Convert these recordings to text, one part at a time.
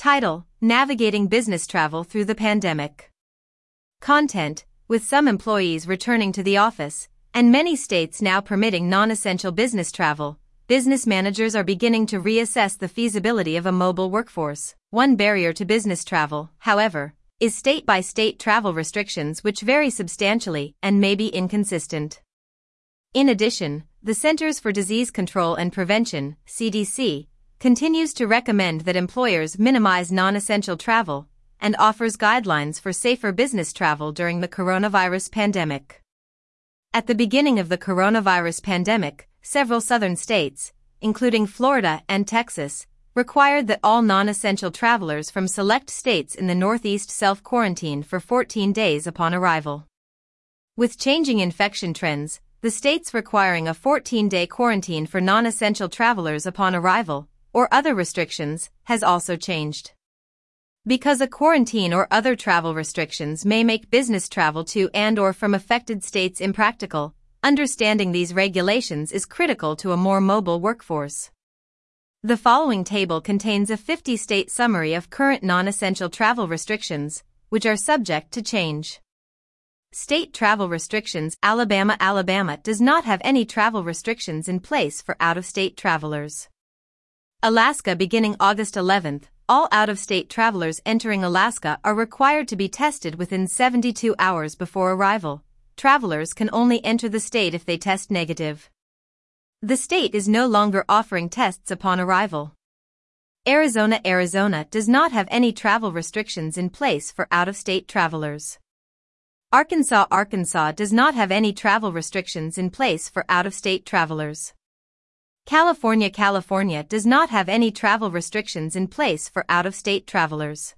Title: Navigating Business Travel Through the Pandemic. Content: with some employees returning to the office, and many states now permitting non-essential business travel, business managers are beginning to reassess the feasibility of a mobile workforce. One barrier to business travel, however, is state-by-state travel restrictions which vary substantially and may be inconsistent. In addition, the Centers for Disease Control and Prevention, CDC, continues to recommend that employers minimize non-essential travel and offers guidelines for safer business travel during the coronavirus pandemic. At the beginning of the coronavirus pandemic, several southern states, including Florida and Texas, required that all non-essential travelers from select states in the Northeast self-quarantine for 14 days upon arrival. With changing infection trends, the states requiring a 14-day quarantine for non-essential travelers upon arrival, or other restrictions, has also changed. Because a quarantine or other travel restrictions may make business travel to and/or from affected states impractical, understanding these regulations is critical to a more mobile workforce. The following table contains a 50-state summary of current non-essential travel restrictions, which are subject to change. State travel restrictions: Alabama does not have any travel restrictions in place for out-of-state travelers. Alaska beginning August 11th, all out-of-state travelers entering Alaska are required to be tested within 72 hours before arrival. Travelers can only enter the state if they test negative. The state is no longer offering tests upon arrival. Arizona does not have any travel restrictions in place for out-of-state travelers. Arkansas does not have any travel restrictions in place for out-of-state travelers. California does not have any travel restrictions in place for out-of-state travelers.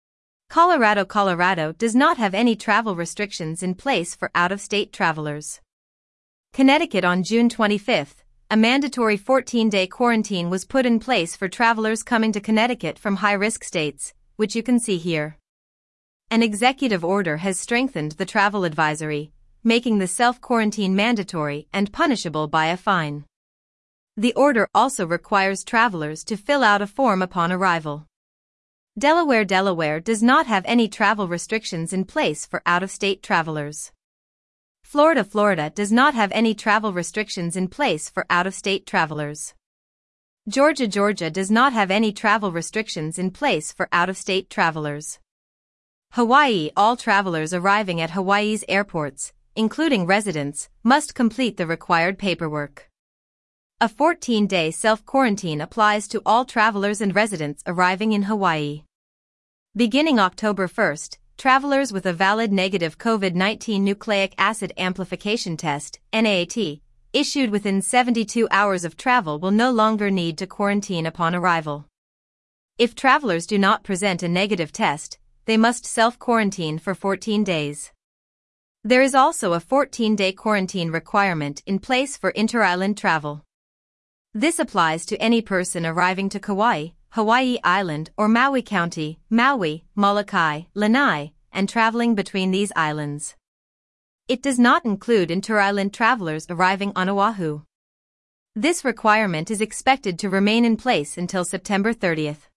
Colorado does not have any travel restrictions in place for out-of-state travelers. Connecticut on June 25th, a mandatory 14-day quarantine was put in place for travelers coming to Connecticut from high-risk states, which you can see here. An executive order has strengthened the travel advisory, making the self-quarantine mandatory and punishable by a fine. The order also requires travelers to fill out a form upon arrival. Delaware does not have any travel restrictions in place for out-of-state travelers. Florida does not have any travel restrictions in place for out-of-state travelers. Georgia does not have any travel restrictions in place for out-of-state travelers. Hawaii: all travelers arriving at Hawaii's airports, including residents, must complete the required paperwork. A 14-day self-quarantine applies to all travelers and residents arriving in Hawaii. Beginning October 1st, travelers with a valid negative COVID-19 nucleic acid amplification test, NAAT, issued within 72 hours of travel will no longer need to quarantine upon arrival. If travelers do not present a negative test, they must self-quarantine for 14 days. There is also a 14-day quarantine requirement in place for inter-island travel. This applies to any person arriving to Kauai, Hawaii Island or Maui County, Maui, Molokai, Lanai, and traveling between these islands. It does not include inter-island travelers arriving on Oahu. This requirement is expected to remain in place until September 30th.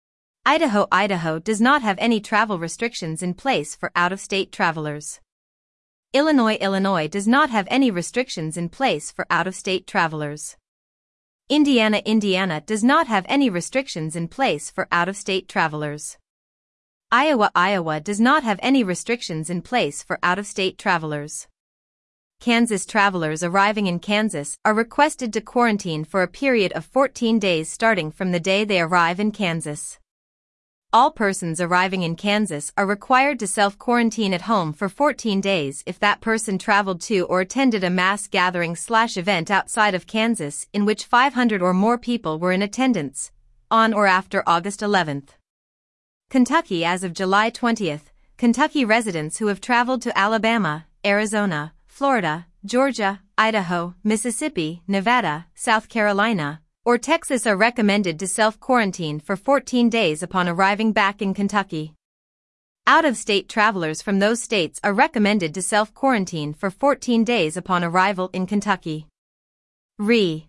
Idaho does not have any travel restrictions in place for out-of-state travelers. Illinois does not have any restrictions in place for out-of-state travelers. Indiana does not have any restrictions in place for out-of-state travelers. Iowa does not have any restrictions in place for out-of-state travelers. Kansas travelers arriving in Kansas are requested to quarantine for a period of 14 days starting from the day they arrive in Kansas. All persons arriving in Kansas are required to self-quarantine at home for 14 days if that person traveled to or attended a mass gathering/event outside of Kansas in which 500 or more people were in attendance, on or after August 11th. Kentucky: as of July 20th, Kentucky residents who have traveled to Alabama, Arizona, Florida, Georgia, Idaho, Mississippi, Nevada, South Carolina, or Texas are recommended to self-quarantine for 14 days upon arriving back in Kentucky. Out-of-state travelers from those states are recommended to self-quarantine for 14 days upon arrival in Kentucky. Re.